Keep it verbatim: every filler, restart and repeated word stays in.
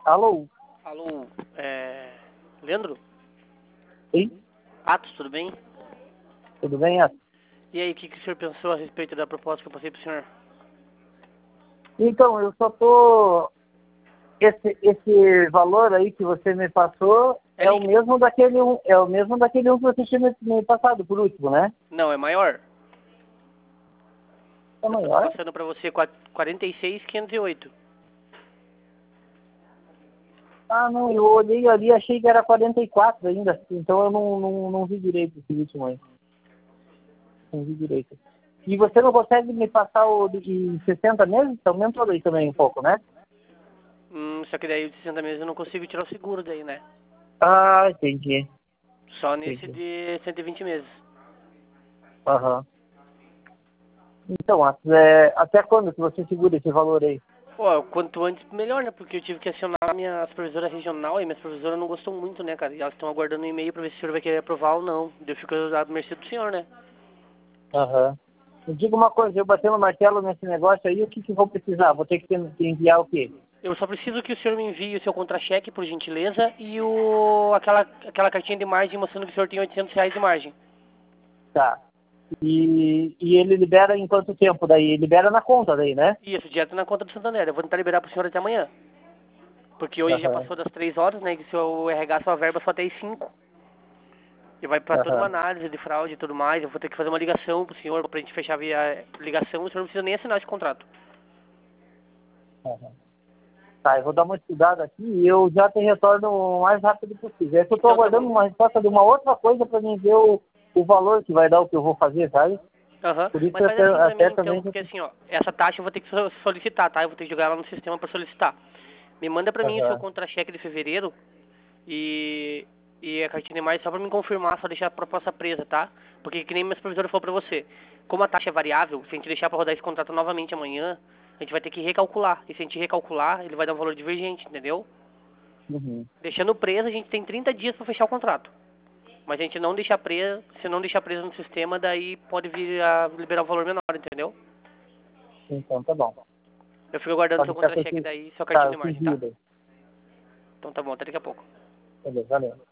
Alô? Alô, é... Leandro? Sim? Atos, tudo bem? Tudo bem, Atos? E aí, o que, que o senhor pensou a respeito da proposta que eu passei pro senhor? Então, eu só tô... Esse, esse valor aí que você me passou É é o líquido? mesmo daquele um, é o mesmo daquele um que você tinha me, me passado por último, né? Não, é maior. É Eu tô maior? passando pra você quarenta e seis mil quinhentos e oito. Ah, não, eu olhei ali e achei que era quarenta e quatro ainda, então eu não, não, não vi direito esse último aí. Não vi direito. E você não consegue me passar o de sessenta meses? Aumentou aí também um pouco, né? Hum, só que daí o de sessenta meses eu não consigo tirar o seguro daí, né? Ah, entendi. Só nesse Entendi. de cento e vinte meses. Aham. Então, Atos, é, até quando que você segura esse valor aí? Pô, quanto antes melhor, né? Porque eu tive que acionar a minha supervisora regional e minha supervisora não gostou muito, né, cara? E elas estão aguardando um e-mail pra ver se o senhor vai querer aprovar ou não. Eu fico à mercê do senhor, né? Aham. Me diga uma coisa, eu batendo o martelo nesse negócio aí, o que que eu vou precisar? Vou ter que ter- que enviar o quê? Eu só preciso que o senhor me envie o seu contra-cheque, por gentileza, e o aquela, aquela cartinha de margem mostrando que o senhor tem oitocentos reais de margem. Tá. E, e ele libera em quanto tempo daí? Libera na conta daí, né? Isso, direto na conta do Santander. Eu vou tentar liberar pro senhor até amanhã. Porque hoje já Aham. passou das três horas, né? E se eu R H sua verba só até as cinco. E vai pra toda uma Aham. análise de fraude e tudo mais. Eu vou ter que fazer uma ligação pro senhor pra gente fechar via ligação. O senhor não precisa nem assinar esse contrato. Aham. Tá, eu vou dar uma estudada aqui e eu já te retorno o mais rápido possível. É que eu estou Então tá aguardando bom. uma resposta de uma outra coisa para mim ver o, o valor que vai dar o que eu vou fazer, sabe? Aham. Por isso Mas faz até, assim pra mim até então, também... porque assim, ó, essa taxa eu vou ter que so- solicitar, tá? Eu vou ter que jogar ela no sistema pra solicitar. Me manda pra mim o seu Aham. contra-cheque de fevereiro e, e a cartinha de margem só pra me confirmar, só deixar a proposta presa, tá? Porque que nem minha supervisora falou pra você, como a taxa é variável, se a gente deixar pra rodar esse contrato novamente amanhã, a gente vai ter que recalcular. E se a gente recalcular, ele vai dar um valor divergente, entendeu? Uhum. Deixando preso, a gente tem trinta dias pra fechar o contrato. Mas a gente não deixar preso, se não deixar preso no sistema, daí pode vir a liberar um valor menor, entendeu? Então tá bom. Eu fico aguardando Pode seu deixar que eu contra-cheque te... daí, sua Tá, cartinha de eu te margem, tá? envio daí. Então tá bom, até daqui a pouco. Beleza, valeu.